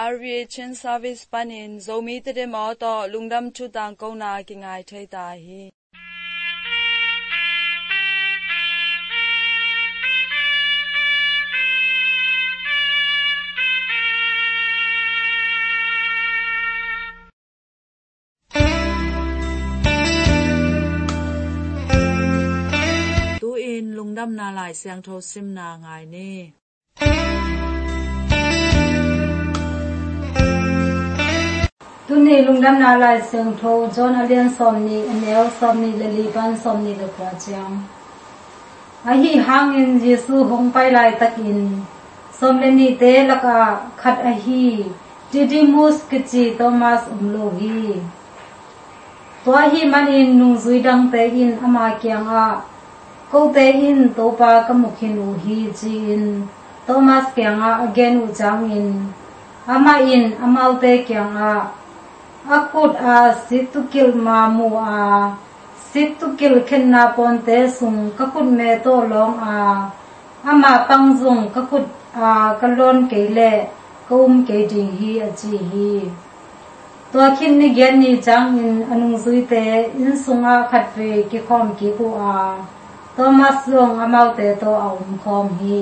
RVHN service panin zomi te de mo to lungdam chu tang ko na ki ngai thai ta hi tu in lungdam na lai siang tho sim na ngai ni Tuni lungdam na lai siang tho John Alien somni anel somni lali ban somni le kwa chiang ahi hangin Jesu hong pai lai takin somleni te laka khat ahi Didymus kichi Thomas umlohi to hi manin nung zui dang te in ama kyang a ko te in to pa kamukhin u hi chi in Thomas kyang a again u chang in ama in amal te kyang a akut a situkil mamu a situkil khenna ponte sung kakut me to long a ama pangjung kakut a kalon keile kum ke ding hi a chi hi to khin ni gen ni chang in anung zui te in sunga khat ve ki khom ki ku a Thomas long amau te to aum khom hi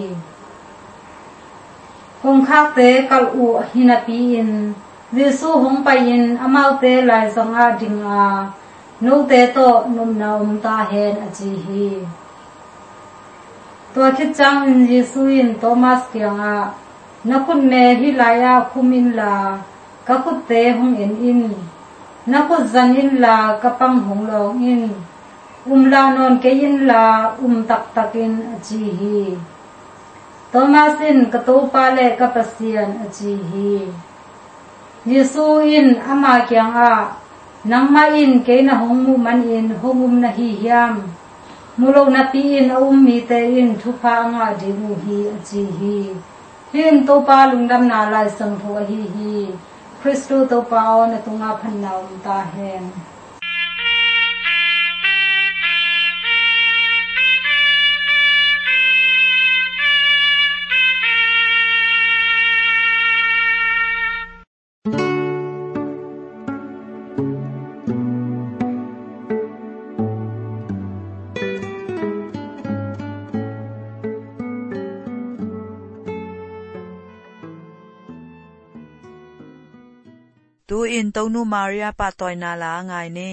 kong khak te kal u hinapi in Jesu hong pai in amau te lai zonga ding a no te to num na ta hen a chi hi to khit chang in Jesu in Thomas kyang a nakut me hi laya khumin la kakut te hong in nakut zan in la kapang hong long in la non ke in la tak takin a chi hi Thomas in kato pa le kapasian a chi hi Jesu in ama kyang a nangma in ke na hongmu man in hongum na hi hiam mulo na pi in mi te in thupa nga dimu hi a chi hi hin to pa lungdam na lai sang tho hi Christo to pa on tunga phannaw ta hen tu in tonu Maria pa toy na la ngai ni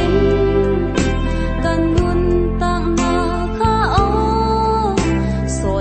so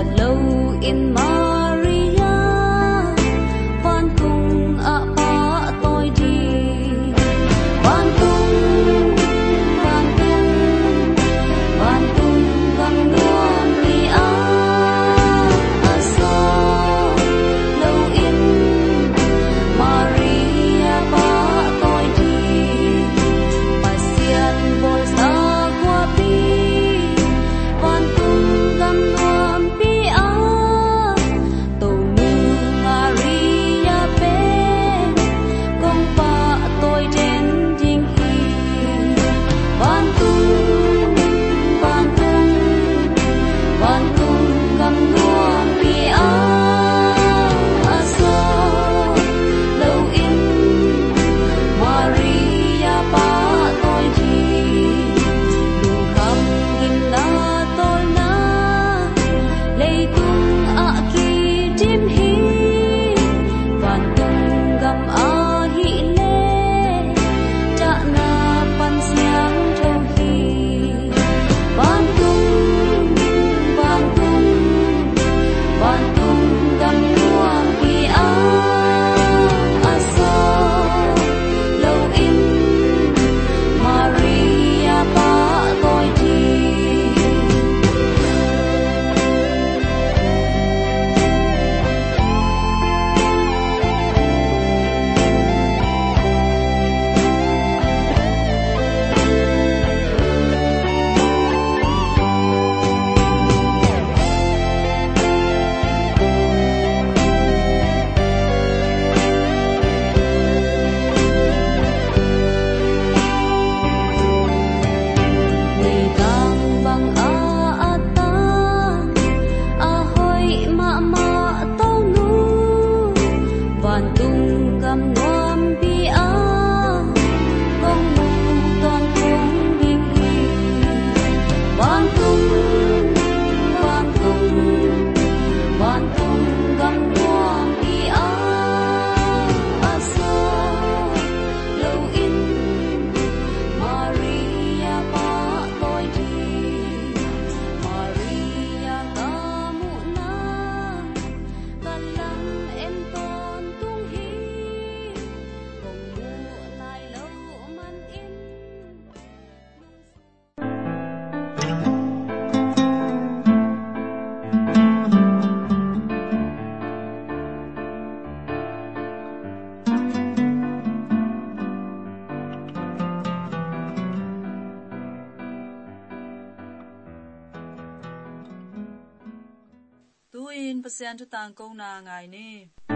อินเปอร์เซ็นต์ทุตังกงนาไงนี่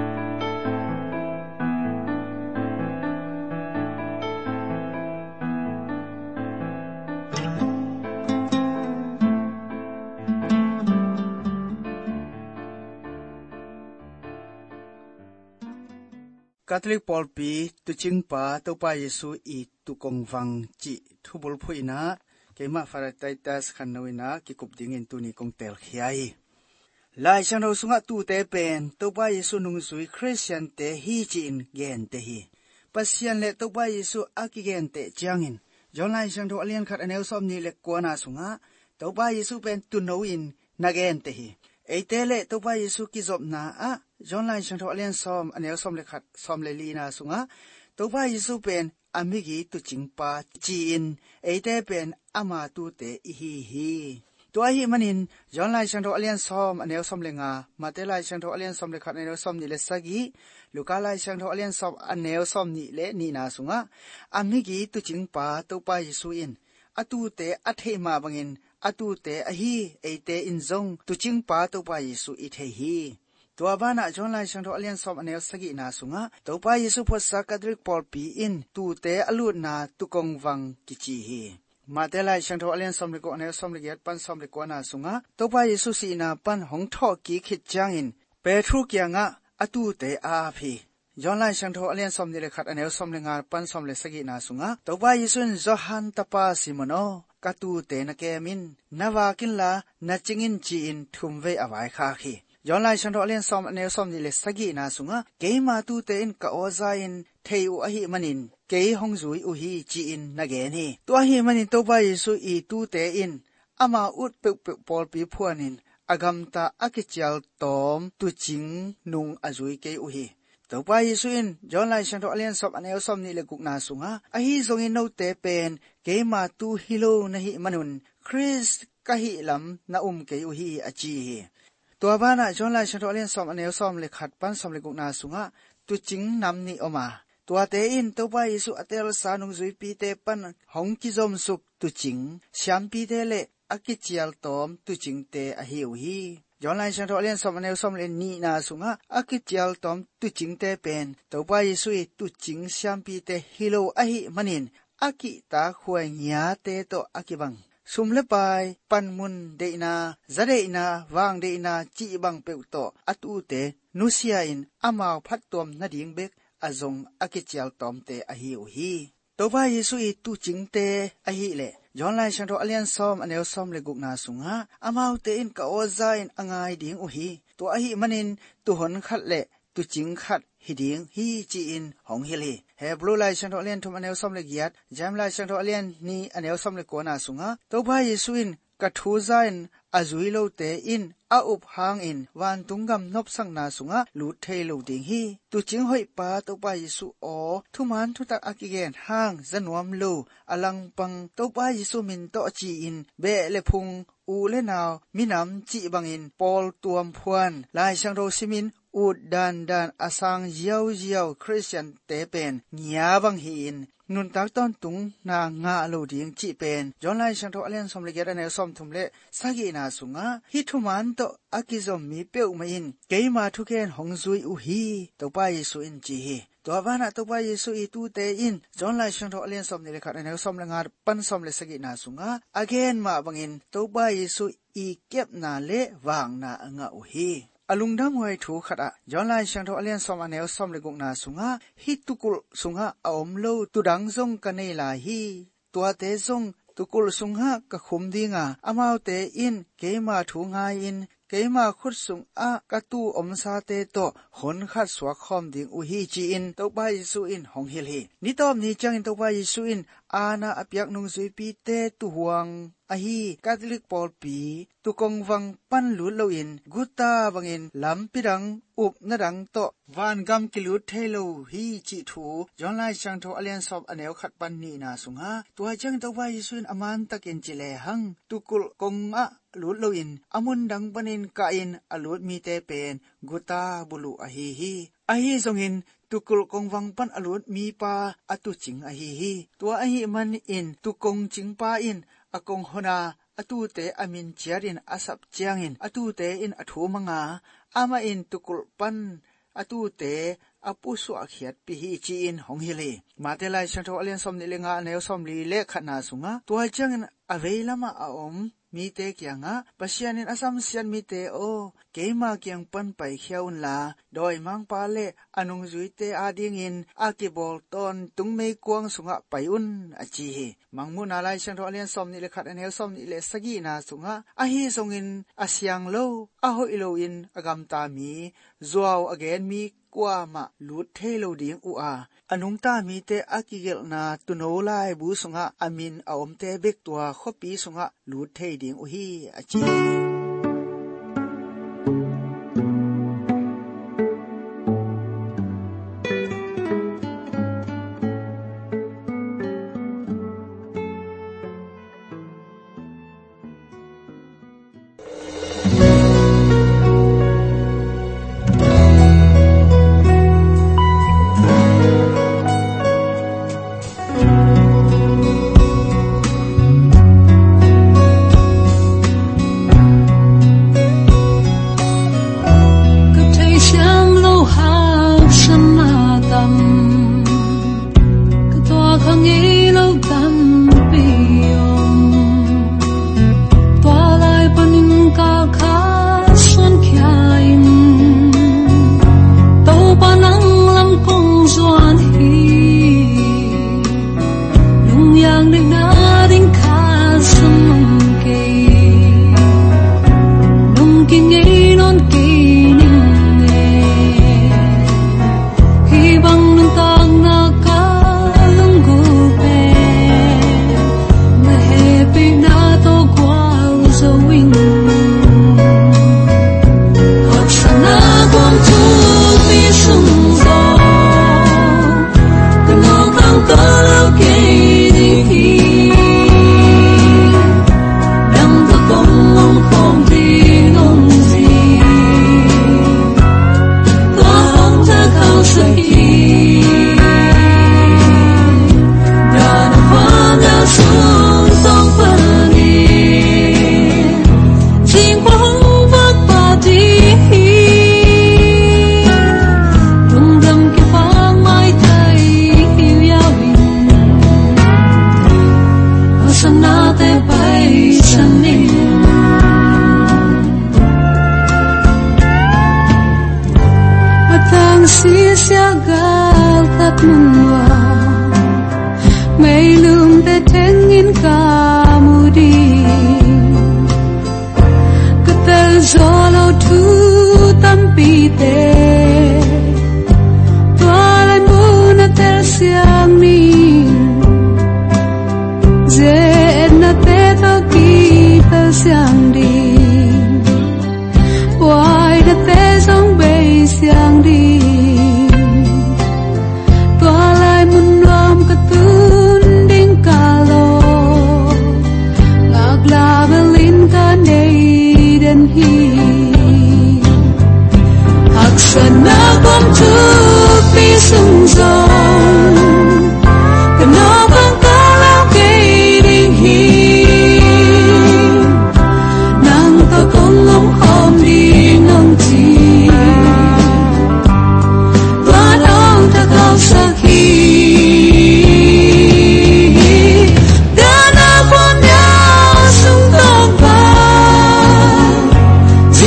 คาทอลิกปอลปีตุจิงปาตปาเยซูอีตุกงวังจิทุบุลพุยนาเกมาฟาราไตตัสขันนวินากิกุบดิงอินตุนีกงเตลขียลายฉันเราสุงะตูเตเป็นตปาเยซูนุงซุยคริสเตียนเตฮีจินเกนเตฮีปัสยันเลตปาเยซูอากิเกนเตจางอินจอนลายฉันเราเลียนขัดอเนลซอมนีเลกวนาสุงะตปาเยซูเป็นตุนโนอินนาเกนเตฮีเอเตเลตปาเยซูกิจบนาอะจอนไลฉันทอเลียนซอมอเนลซอมเลขัดซอมเลลีนาสุงะตัวพาเยซูเป็นอามิกีตุจิงปาจีนเอเตเป็นอามาตุเตอิฮีตัวฮีมันินจอนไลฉันทอเลียนซอมอเนลซอมเลงามาเตไลฉันทอเลียนซอมเลขัดอเนลซอมนี่เลสกีลูกาไลฉันทอเลียนซอมอเนลซอมนี่เลนีนาสุงะอามิกีตุจิงปาตัวพาเยซูอินอตูเตอเทมาบังอินอตูเตอฮีเอเตอินซงตุจิงปาตัวพาเยซูอิเทฮีตัวบ้านจอนไลฉันทอเลียนซอมอเนลสกินาสุงะตัวป้าเยซูพอสักกระดิกปอลปีอินตูเตอลูดนาตุกงวังกิจิฮีมาเตไลฉันทอเลียนซอมเลกอเนลซอมเลกยัดปันซอมเลกวนาสุงะตัวป้าเยซูสีนาปันหงทอกีขิดจางอินเปทรุกยังะอตูเตอาพีจอนไลฉันทอเลียนซอมเลขัดอเนลซอมเลงาปันซอมเลสกินาสุงะตัวป้าเยซูนจอฮันตาปาซิมโนกาตูเตนะเกมินนาวากินลานาจิงินจีอินทุมเวอวายคาคียอนไลฉันทอเลียนซอมเนลซอมนี่เลสกีนาสุงะเกมาตูเตอินกะโอซาอินเทอูอหิมันินเกฮงซุยอุฮีจีอินนะเกนีตัวหิมันินตัวบาเยซูอีตูเตอินอามาอุดเปปปอลปีพวนินอากำตาอากิจัลตอมตุจิงนุงอจุยเกอุฮีตัวบาเยซูอินยอนไลฉันทอเลียนซอมเนลซอมนี่เลกุกนาสุงะอหิซงอินโนเตเป็นเกมาตูฮิโลนะหิมันุนคริสกะหิลัมนะเกอุฮีอจีตัวบ้านจอนไลฉันทอเลียนซอมอเนลซอมเลขัดปันซอมเลกุนาสุงะตุจิงนำนี่ออกมาตัวเตอินตัวไปยิสุอเตลสานุจุยปีเตปันหงกิจอมสุกตุจิงชามปีเตเลอากิจิอัลตอมตุจิงเตอหิวฮีจอนไลฉันทอเลียนซอมอเนลซอมเลนีนาสุงะอากิจิอัลตอมตุจิงเตเป็นตัวไปยิสุตุจิงชามปีเตฮิโลอหิมันินอากิตาขวยญาเตโตอากิบังสุมเลปายปันมุนเดนาซาเดนาวางเดนาจีบังเปวโตอตูเตนุเซียอินอามาวพัดตอมนาดิงเบกอจงอากิจิอัลตอมเตอหิวฮีตัวพาเยซูอีตุจิงเตอหิเลจอนไลฉันทอเลียนซอมอเนลซอมเลกุกนาสุงะอามาวเตอินกะโอซาอินองายดิงอุฮีตัวอหิมันินตุหนขัดเลตุจิงขัดฮิดิงฮีจีอินหงฮิลีเฮบลูไลฉันทอเลียนทุมอเนลซอมเลกยัดจามไลฉันทอเลียนนีอเนลซอมเลกวนาสุงะตัวพาเยซูอินกะทูซาอินอาจุยโลเตอินอาอุบหางอินวันตุงกำนบสังนาสุงะลูเทโลดิงฮีตุจิงหอยปาตัวปาเยซูอทุมันทุตักอากิเกนหางจันวมโลอลังปังตัวปาเยซูมินโตจีอินเบเลพุงอูเลนาวมินำจีบังอินปอลตัวมพวนลายช่างโรซิมินอูดดานอาสังเยียวคริสเตียนเตเป็นเงียบังหินนุนตักต้นตุงนางาโลดิงจีเป็นจอนไลฉันทอเลียนสมเลเกระเนสมทุมเลสักินาสุงะฮิทุมันโตอากิซอมมีเปียวมาอินเกยมาทุเกนหงซุยอุฮีตัวปาเยซูอินจีตัวบ้านตัวปาเยซูอีตูเตอินจอนไลฉันทอเลียนสมเลขัดเนสมเลงาปันสมเลสักินาสุงะอเกนมาบังอินตัวปาเยซูอีเก็บนาเลวางนาองะอุฮีอลุงดังหวยถูขัดอะย้อนไลฉันทอเลียนซอมอเนลซอมเลกุกนาสุงะฮิตุกุลสุงะอมโลตุดังซงกันเนลาฮีตัวเตซงตุกุลสุงะกะคุมดิงะอามาวเตอินเกมาถูงาอินเกมาขุดสุงอะกะตูอมซาเตโตหนขัดสวะคอมดิงอุฮีจีอินตบายิสุอินหงฮิลฮีนิตอมนี้จังอินตบายิสุอินอาณาอภิยักนุงซุยปีเตตุหวงอหีคาทอลิกปอลปีตุกงวังปันลุดโลอินกุตาบังอินลำปิดังอุบนาดังโตวันกำกิลุดเทโลฮีจิถูจอนไลช่างโทอเลียนซอบอเนลขัดปันนีนาสุงะตัวจังตบายิสุอินอมันตะเกนจิเลหังตุกุลกงอะลุดโลอินอมุนดังปนินกาอินอลุดมีเตเป็นกุตาบุลุอหีซงอินตุกุลกงวังปันอลุดมีปาอตุจิงอหีตัวอหีมันอินตุกงจิงปาอินอากงฮนา atu te amin chiarin asap chiangin atu te in athu manga ama in tukul pan atu te apusu akhiat pi hi chi in hong hili matelai santho alian som ni lenga neu som li le khana sunga tual changin aveilama aom mi te kyanga pasianin asam sian mi te o keima kyang pan pai khiaun la doi mang pa le anung zui te ading in akibol ton tungmei kuang sunga paiun achi mangmun alai santho alian som ni le khat anel som ni le sagi na sunga ahi songin asyang lo aho ilo in agam ta mi zuaw again mi kwa ma lut thelo ding u a anung ta mi te akigel na tunolai bu sunga amin aom te bek tua khopi sunga lut thei ding u hi achi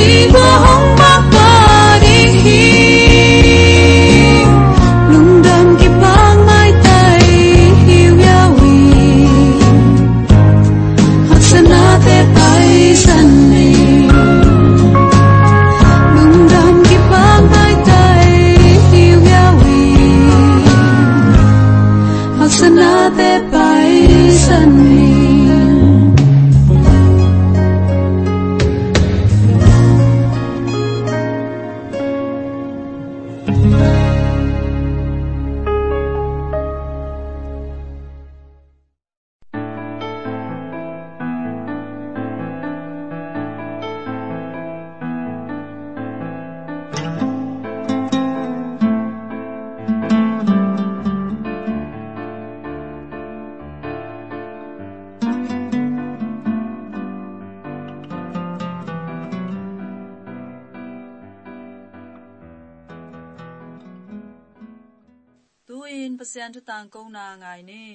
Lung dam อินเปเซียนทุตังกงนาไงนี่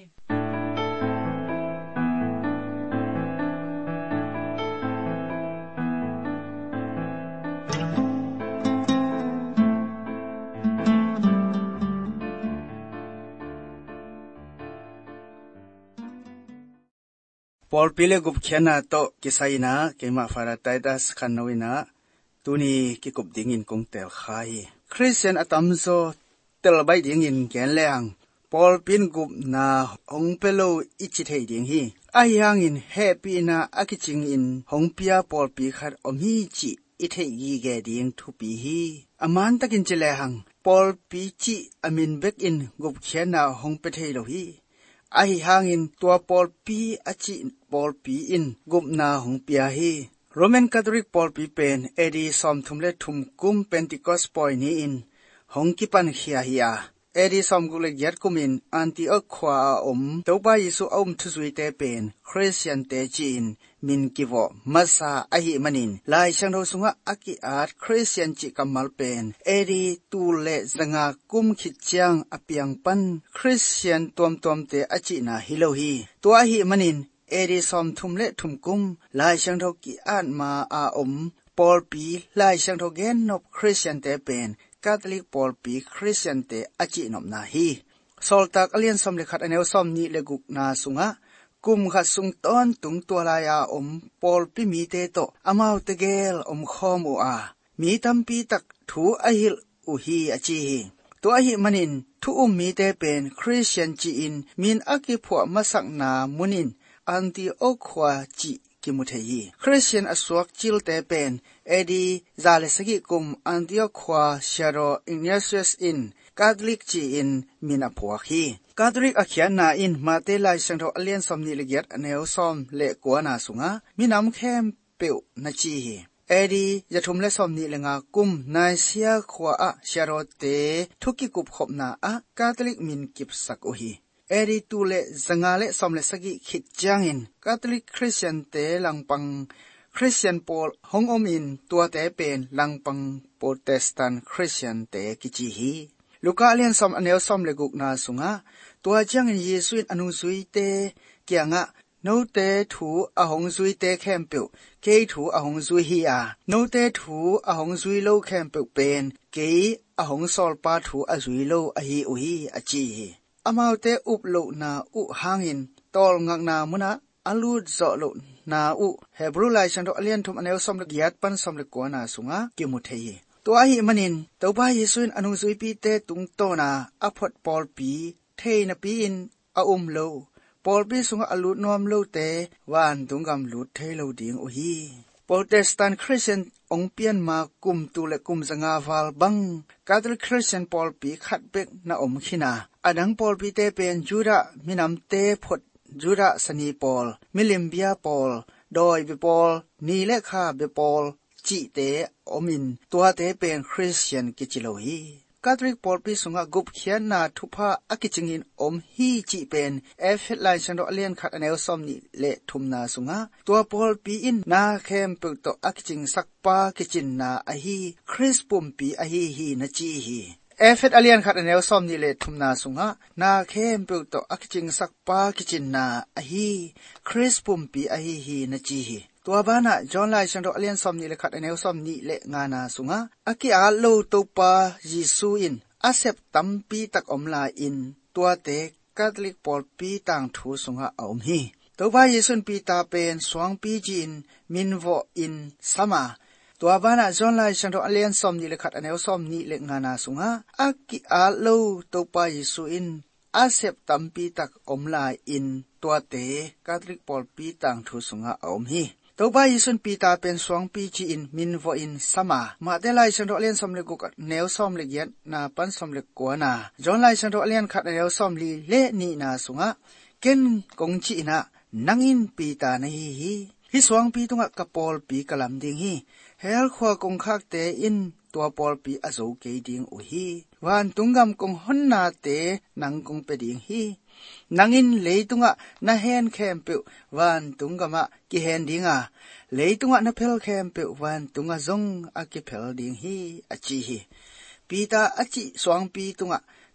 ปอลปิเลกุบเขียนนาโตกิไซนาเกมาฟาราไตดัสขันนวินาตุนีกิกุบดิ่งอินกงเตลไขคริสเตียนอตัมโซเตลใบดิ่งอินแกนแรงปอลปินกุบนาองเปโลอิจิเทดิ่งฮีอายังอินเฮปีนาอากิจิงอินหงปียปอลปีขัดอมีจิอิเทยีแกดิ่งทุปีฮีอามันตะกินเจเลหังปอลปีจิอามินเบกอินกุบเขียนนาหงเปเทโลฮีอาหิหางอินตัวปอลปีอจิปอลปีอินกุบนาหงปียฮีโรมันคาทอลิกปอลปีเป็นเอดีซอมทุมเลทุมกุมเพนติคอสปอยนี้อินหงกิปันเฮียฮียเอดีซอมกุเลกยัดกุมินอันติอักขวาตัวบายิสุอมทุสุยเตเป็นคริสเตียนเตจีนมินกิโวมาซาอหิมันินลายช่างเราสุงะอากิอาร์คริสเตียนจิกัมมัลเป็นเอดีตูเลสงากุมขิดจังอเปียงปันคริสเตียนตัวมเตอจินาฮิโลฮีตัวอหิมันินเอดีซอมทุมเลทุมกุมลายช่างเรากิอาร์มาอาปอลปีลายช่างเราเกนนบคริสเตียนเตเป็นคาทอลิกปอลปีคริสเตียนเตอจินอมนาฮีโซลตักอเลียนสมเลขัดอเนวสมนี้เลกุกนาสุงะกุมขัดสุงต้นตุงตัวลายาปอลปีมีเตโตอมาวเตเกลข้อมูอามีตัมปีตักถูอหิลอุฮีอจีฮีตัวอหิมันินทุมีเตเป็นคริสเตียนจีอินมินอากิพวกมาสักนามุนินอันติโอควาจีกิมุเทยีคริสเตียนอสวกจิลเตเป็นเอดีซาเลสกิกุมอันติโอควาเชโรอิเนซิอุสอินคาทอลิกจีอินมินาพัวฮีคาทอลิกอเขียนนาอินมาเตลายสังโทอเลียนสมนิลเกียตอเนวซอมเลกัวนาสุงะมินำเข้มเปียวนาจีฮีเอดีจะทุมเลสอมนิลงากุมนายเซียขวาอะเชโรเตทุกิกุบขบนาอะคาทอลิกมินกิบสักอุฮีเอดีตูเลสงาเลสอมเลสกิขิดจังอินคาทอลิกคริสเตียนเตลังปังคริสเตียนปอลฮงอมินตัวเตเป็นลังปังโปรเตสแตนต์คริสเตียนเตกิจิฮีลูกาเลียนสอมอเนวสอมเลกุกนาสุงะตัวจังเยซูอินอนุสุยเตเกียงะโนเตถูอหงสุยเตแคมเปิวเกถูอหงสุยฮีอาโนเตถูอหงสุยโลแคมเปิวเป็นเกอหงซอลปาถูอสุยโลอฮีอุฮีอจีอมาวเตอุบโลนาอุหางอินตอลงักนามุนะอลูดซอโลนาอุเฮบรูไลชันโตอเลียนทุมอเนวสอมเลกยัดปันสอมเลกัวนาสุงะกิมุเทยีตัวอหิมันินตัวบาเยซูอินอนุสุยปีเตตุงโตนาอพอดปอลปีเทนปีอินอาโลปอลปีสุงอลูดนอมโลเตวานตุงกำลูดเทโลดิงโอฮีโปรเตสแตนต์คริสเตียนองเปียนมากุมตุเลกุมสงาวาลบังคาทอลิกคริสเตียนปอลปีขัดเบกนาขินาอดังปอลปีเตเป็นจูดามินำเตพดจูดาสนีปอลมิลิมเบียปอลโดยเบปอลนีเลคาเบปอลจิเตอมินตัวเตเป็นคริสเตียนกิจิโลฮีคาทอลิกปอลปีสุงะกุบเขียนนาทุพาอากิจิงินฮีจิเป็นเอฟเฮดไลน์ชันโดเลียนขัดอเนวซอมนิเลทุมนาสุงะตัวปอลปีอินนาเข้มเปิกโตอากิจิงสักปากิจินนาอฮีคริสปุ่มปีอฮีนาจีฮีเอฟเอดอเลียนขัดอเนวซอมนิเลทุมนาสุงะนาเข้มเปิกโตอากิจิงสักปากิจินนาอฮีคริสปุ่มปีอฮีนาจีฮีตัวบ้านะจอห์นไลชันโดเลียนซอมนิเลขัดอเนวซอมนิเลงานาสุงะอากิอาโลโตปาเยซูอินอาเซปตัมปีตักอมลาอินตัวเตคาทอลิกปอลปีต่างทูสุงะอมฮีตัวบ้าเยซูปีตาเป็นสวงปีจีนมินโวอินสมาตัวบ้านะจอห์นไลชันโดเลียนซอมนิเลขัดอเนวซอมนิเลงานาสุงะอากิอาโลโตปาเยซูอินอาเซปตัมปีตักอมลาอินตัวเตคาทอลิกปอลปีต่างทูสุงะอมฮีตัวบายิสุนปีตาเป็นสวงปีจีอินมินโวอินสมามาเดลัยชันโดเลียนสมเลกุกเนวสมเลกยันนาปันสมเลกัวนาจอนไลชันโดเลียนขัดเนวสมลีเลนีนาสุงะเกนกงจีนานังอินปีตาในฮิสวงปีตุงะกะปอลปีกะลำดิงฮีเฮลขวากงคักเตอินตัวปอลปีอโซเกดิงอุฮีวันตุงกำกงฮอนนาเตนังกงเปดิงฮีนังอินเลยตุงะนาเฮนแคมเปวันตุงกะมะกิเฮนดิงะเลยตุงะนาเพลแคมเปวันตุงะซงอากิเพลดิงฮีอจีฮีปีตาอจิสวงปีตุงะ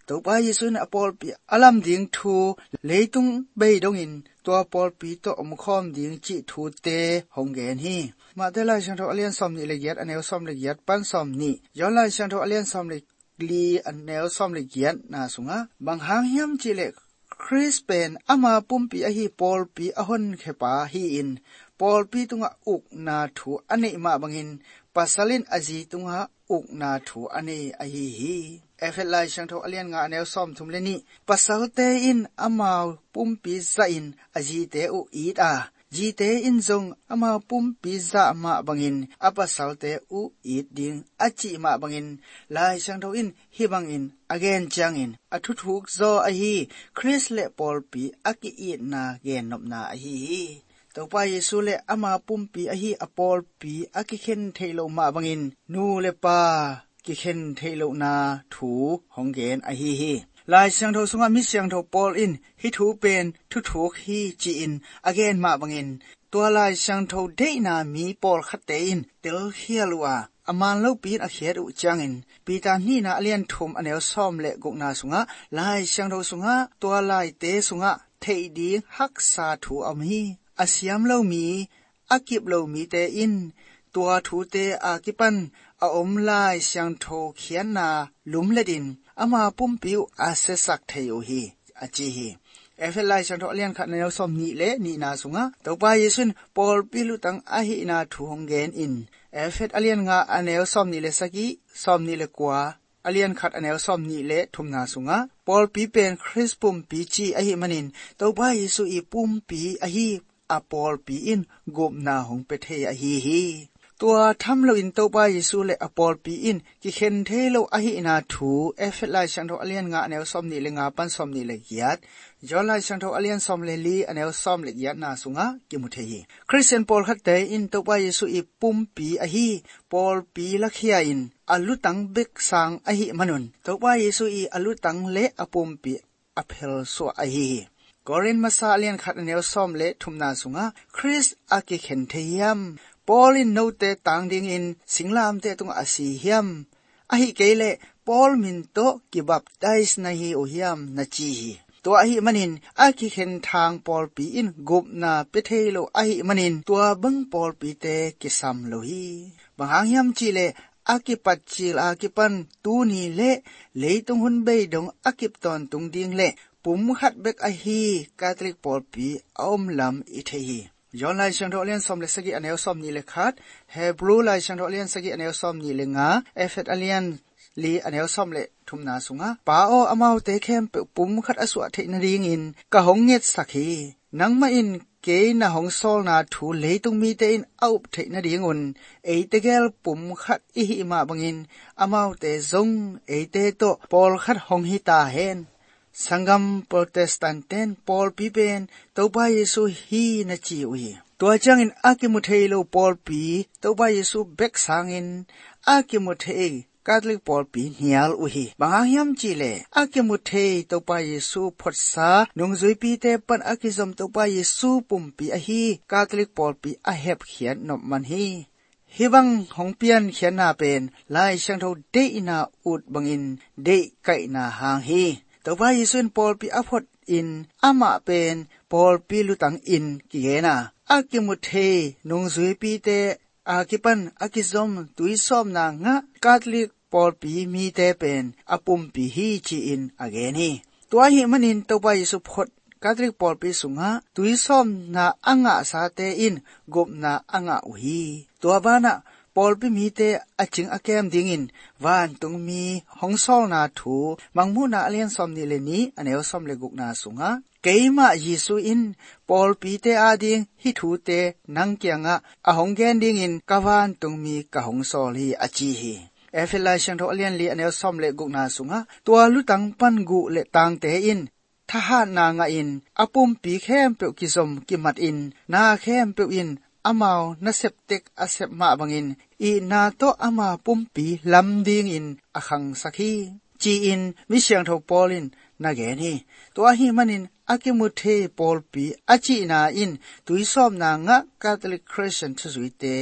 ตัวป้าเยซูนอปอลปีอลัมดิงทูเลยตุงเบยดงอินตัวปอลปีตัวอมคอมดิงจิทูเตหงเกนฮีมาแต่ลายช่างทออเลียนซอมนี่เลยยัดอันเอลซอมเลยยัดปั้นซอมนี่ย้อนลายช่างทออเลียนซอมเลยลีอันเอลซอมเลยยัดนาสุงะบางหางยำจิเลคริสเป็นอามาปุ่มปีอฮีปอลปีอหนเขปาฮีอินปอลปีตุงะอุกนาถูอันนี้มาบังอินปัสลินอจีตุงะอุกนาถูอันนี้อฮีฮีเอฟเอลไลช่างทออเลียนงาอันเอลซอมทุมเลนี่ปัสลเตอินอามาปุ่มปีซาอินอจีเตอุอีดาจีเตอินจงอามาปุ่มปีซามาบังอินอปัสลเตอุอีดดิงอจิมาบังอินลายช่างทออินฮิบังอินอเกนจังอินอทุทุกโซอฮีคริสเลปอลปีอกิอีนาเกนนบนาอฮีตัวป้าเยซูเลอามาปุ่มปีอฮีอปอลปีอกิเคนเทโลมาบังอินนูเลปากิเคนเทโลนาถูหงเกนอฮีฮีลายเสียงโทสุงามิเสียงโทปอลอินฮิถูเป็นทุถูกฮีจีอินอเกนมาบังอินตัวลายเสียงโทเดนามีปอลขัดเตอินเตลเฮียลัวอามันลูกปีนอเขียดอุจังอินปีตานี่นาเลียนทุมอเนลซ้อมเละกุกนาสุงะลายเสียงโทสุงะตัวลายเตสุงะเทดีฮักษาถูอามีอาเซียมเล่ามีอากิบเล่ามีเตอินตัวถูเตอากิปันอาอมลายเสียงโทเขียนนาลุมเลดินอามาปุ่มปิวอาเซสักเทโยฮีอาจีฮีเอฟเอลไลเสียงโทเลียนขัดในเอาสมนีเลนีนาสุงะตัวป้าเยซุนปอลปิลุตังอาฮีนาถูหงเกนอินเอฟเอลเลียนงาอันเอลสมนีเลสกีสมนีเลกว่าอเลียนขัดอันเอลซอมนี่เละทุมนาสุงะปอลปีเป็นคริสปุ่มปีจีอหิมันินตัวบ้าเยซูอีปุ่มปีอหิอปอลปีอินกบนาหงเปเทอหิฮีตัวทำเราอินตัวบ้าเยซูเลอปอลปีอินกิเคนเทโลอหินาถูเอฟเอลไลช่างโทอเลียนงาอันเอลซอมนี่เลงาปันซอมนี่เลยัดยอลไลช่างโทอเลียนซอมเลลีอันเอลซอมเลยัดนาสุงะกิมุเทฮีคริสเตียนปอลขัดเตอินตัวบ้าเยซูอีปุ่มปีอหิปอลปีลักเฮียอินอลุตังเบกสังอหิมนุนตัวว่าเยซูอีอลุตังเลอปุมปีอเพลโซอหิกอรินมาซาเลียนขัดเนลซอมเลทุมนาสุงะคริสอากิเคนเทียมปอลินโนเตตังดิงอินสิงลามเตตุงอาซีเฮียมอหิเกเลปอลมินโตกิบับไดส์นาฮีโอเฮียมนาจีฮีตัวอหิมันินอากิเคนทางปอลปีอินกุบนาเปเทโลอหิมันินตัวบังปอลปีเตกิซัมโลฮีบางหางยามจีเลอากิปัจจิลอากิปันตูนีเละเลยตรงหุนเบยดงอากิปตอนตรงดิงเละปุ่มขัดเบกอฮีกาทริกปอลปีอมลำอิเทฮีย้อนไลช่างโทเลียนซอมเลสกิอันเอลซอมนี่เลขัดเฮบรูไลช่างโทเลียนสกิอันเอลซอมนี่เลงาเอฟเอตอเลียนลีอันเอลซอมเลทุมนาสุงะปาโออามาวเตเข้มเปปุ่มขัดอสุอเทนรีงินกะหงเงตสักฮีนังมาอินเกนาหงซอลนาถูเลยตุงมีเตอินเอาเทนดีงุนเอเตเกลปุ่มขัดอิหิมาบังอินอามาวเตซงเอเตโตปอลขัดหงฮิตาเฮนสังกัมโปรเตสแตนเตนปอลปีเป็นตัวบ้าเยซูฮีนาจิอุยตัวจังอินอากิมุเทโลปอลปีตัวบ้าเยซูเบกสังอินอากิมุเทคาทอลิกปอลปีเนียลอุฮีบางยามจีเลอากิมุเทตัวป้าเยซูพดซานงซุยปีเตปันอากิซอมตัวป้าเยซูปุ่มปีอฮีคาทอลิกปอลปีอาเฮบเขียนนบมันฮีฮิบังหงเปียนเขียนนาเป็นลายช่างเท่าเดอินาอุดบังอินเดไกนาหางฮีตัวป้าเยซูปอลปีอาพดอินอามาเป็นปอลปีลุตังอินกิเกนาอากิมุเทนงซุยปีเตอากิปันอากิซอมตุยซอมนางะคาทอลิกปอลปีมีเตเป็นอปุมปีฮีจีอินอเกนีตัวหิมันินตัวไปสุพดคาทอลิกปอลปีสุงะตุยซอมนาอังะสาเตอินกบนาอังะอุฮีตัวบ้านะปอลปีมีเตอจิงอแกมดิงอินวานตุงมีหงซอลนาถูมังมูนาเลียนซอมนิเลนีอเนลซอมเลกุกนาสุงะเกยมาเยซูอินปอลปีเตอาดิงฮิทูเตนังเกียงะอหงแกนดิงอินกาวานตุงมีกะหงซอลีอจีฮีเอฟเอลไลช่างโทอเลียนลีอเนลซอมเลกุกนาสุงะตัวลุตังปันกุเลตังเตอินทหารนางอินอปุมปีเข้มเปวกิสมกิมัดอินนาเข้มเปวอินอามาวนาเซปเตกอาเซปมาบังอินอีนาโตอามาปุมปีลำดิงอินอคังสักฮีจีอินมิเชียงโทปอลินนาเกนีตัวหิมันินอากิมุเทปอลปีอาจีนาอินตุยซอมนางะคาทอลิกคริสเตียนทุสุยเตค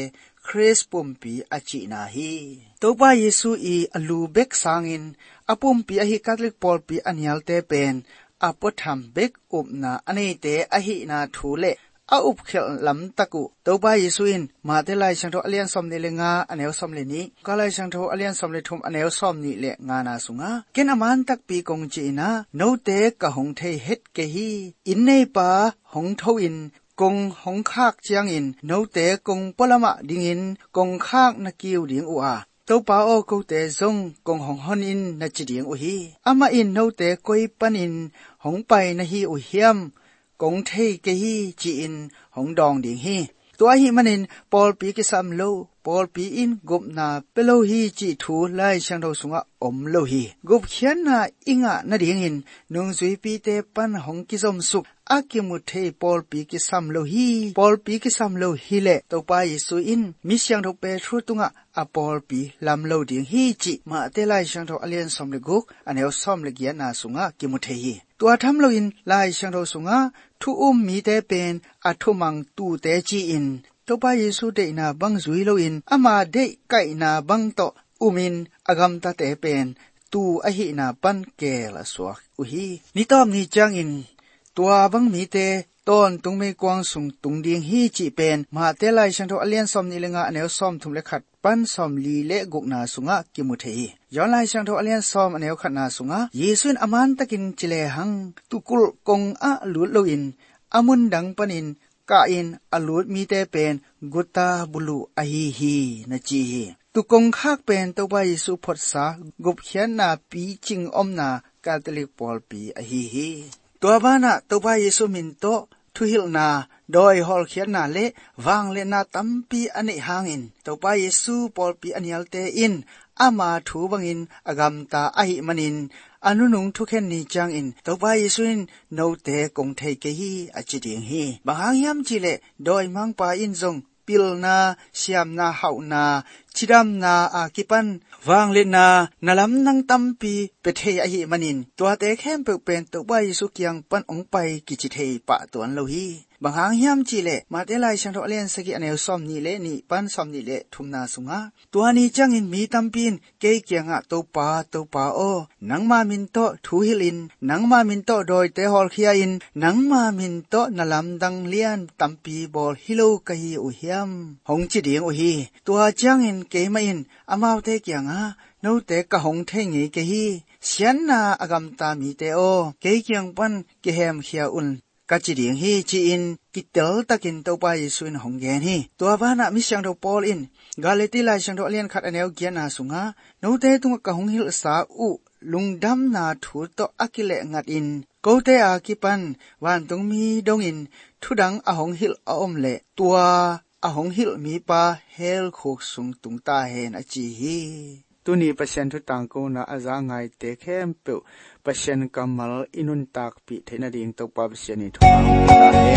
คริสปุ่มปีอจินาฮีตัวป้าเยซูอีอลูเบกสางินอปุ่มปีอหิคาทลิกปอลปีอันยัลเตเป็นอปทำเบกอุบนาอันนี้เตอหินาทูเลอาอุบเขลลำตะกุตัวป้าเยซูอินมาเตลัยช่างโทอเลียนสมนิเลงาอันเอวสมเลนี้ก็เลยช่างโทอเลียนสมเลทุมอันเอวสมนิเลงานาสุงาเกณฑ์อมันตักปีกงจีนาโนเตกะหงเทเฮ็ดเกฮีอินเนปาหงทวินกงหงคากเจียงอินโนเตกงปละมะดิงอินกงคากนักิวดิงอัวตัวป้าโอกูเตซงกงหงฮอนอินนัจดิงอุฮีอามาอินโนเตกอยปันอินหงไปนะฮีอุเฮียมกงเทเกฮีจีอินหงดองดิงฮีตัวฮีมันอินปอลปีกิซัมโลปอลปีอินกุบนาเปโลฮีจีทูไลช่างโดสุงะอมโลฮีกุบเขียนนาอิงะนาดิงอินนุงซุยปีเตปันหงกิซอมสุกอากิมุเทปอลปีกิซัมโลฮีปอลปีกิซัมโลฮีเลตัวป้าเยซูอินมิช่างโดเปทรูตุงะอาปอลปีลำโลดิงฮีจีมาเตไลช่างโดอเลียนสมเลกุกอันเอวสมเลเกียนาสุงะกิมุเทฮีตัวทำโลอินไลช่างโดสุงะทุมีเตเป็นอัทุมังตูเตจีอินตัวป้าเยซูเดนาบังซุยโลอินอามาเดไกนาบังโตอุมินอากำตาเตเป็นตูอหินาปันเกลสวกอุฮีนิตอมนิจังอินตัวบังมีเตตอนตุงเมกวางสุงตุงดิงฮีจีเป็นมาเตลัยช่างโทอเลียนสมนิเลงะแนวสมทุมเลขัดปันสมลีเลกุกนาสุงะกิมุเทย้อนไลช่างโทอเลียนสมแนวขัดนาสุงะเยซูนอมันตะกินจิเลหังตุกุลกงอะลุดโลอินอามุนดังปนินกาอินอลุดมีเตเป็นกุตาบุลุอหิฮีนะจีฮีตุกงคากเป็นตัวไปสุพดสากุบเขียนนาปีจิงอมนากาตลิกปอลปีอหิฮีตัวบ้านะตัวไปเยซูมินโตทุหิลนาโดยฮอลเขียนนาเลวางเลนาตัมปีอันเนหางอินตัวไปเยซูปอลปีอันยัลเตอินอามาถูบังอินอากำตาอหิมันินอนุนุงทุกเข็นนิจังอินตัวไปเยซูอินโนเตกงเทเกฮีอจิดิงฮีบางหางยามจิเลโดยมังปาอินซงปิลนาเชียมนาเฮานาชิดำนาอากิปันวางเลนานาลำนังตัมปีเปเทอหิมันินตัวเตแคมเปเป็นตัวใบสุกยังปันองไปกิจิเทปะตัวนโลหีบางหางยามจิเลมาเตลัยช่างโทอเลียนสกิอเนลซอมนี่เลนี่ปันซอมนี่เลทุมนาสุงะตัวนี้จังอินมีตัมปินเกยเกียงะตัวปาโอนังมามินโตทูฮิลินนังมามินโตโดยเตฮอลเคียอินนังมามินโตนาลำดังเลียนตัมปีบอลฮิโลกะฮีอุเฮียมหงจิเดียงอุฮีตัวจังอินเกมาอินอามาวเตเกียงะโนเตกะหงเทงีเกฮีเชียนนาอากำตามีเตโอเกยเกียงปันเกเฮมเฮียอุนกัจจิดิงฮีจีอินกิเตลตะกินตัวไปสุนหงเกนฮีตัวบ้านะมิช่างโดปอลอินกาเลติไลช่างโดเลียนขัดอเนวเกียนาสุงาโนเตตุงกะหงฮิลสาอุลุงดำนาถูโตอากิเลงัดอินโกเตอากิปันวันตุงมีดงอินทุดังอหงฮิลอมเลตัวอหงฮิลมีปาเฮลโคกสุงตุงตาเฮนอจีฮีตุนีเปอร์เซ็นต์ทุตังกูนาอาจางไงเตะเข้มเปิวเปอร์เซ็นต์กำมัลอินุนตากปีเทนดิ่งตกปาเปอร์เซ็นต์นี่ทุกอย่างตาเ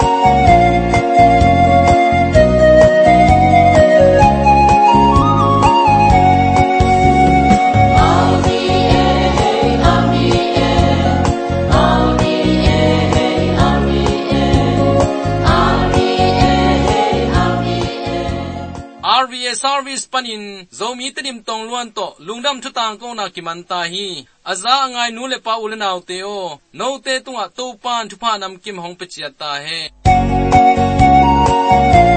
service panin zomi tenim tong luan to lungdam thutang ko na kimanta hi aza angai nu le pa ulenaw te o no te tunga to pan thupa nam kim hong pechia ta he